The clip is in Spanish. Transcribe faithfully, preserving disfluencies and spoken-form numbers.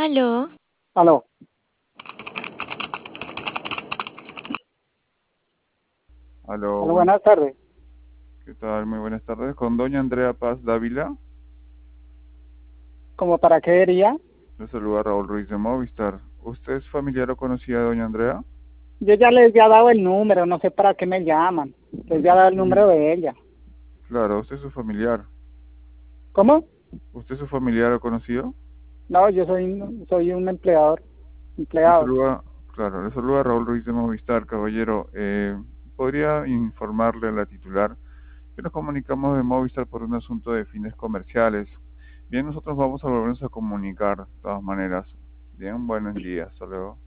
Aló, Aló, Aló, aló, buenas, buenas tardes. ¿qué tal? Muy buenas tardes. Con doña Andrea Paz Dávila. ¿Cómo para qué diría? Le saluda Raúl Ruiz de Movistar. ¿Usted es familiar o conocida de doña Andrea? Yo ya les había dado el número, no sé para qué me llaman. Les había dado el número de ella. Claro, usted es su familiar. ¿Cómo? ¿Usted es su familiar o conocido? No, yo soy, soy un empleador, Le empleado. saluda, claro, le saluda Raúl Ruiz de Movistar, caballero. Eh, ¿podría informarle a la titular que nos comunicamos de Movistar por un asunto de fines comerciales? Bien, nosotros vamos a volvernos a comunicar de todas maneras. Bien, buenos días, hasta luego.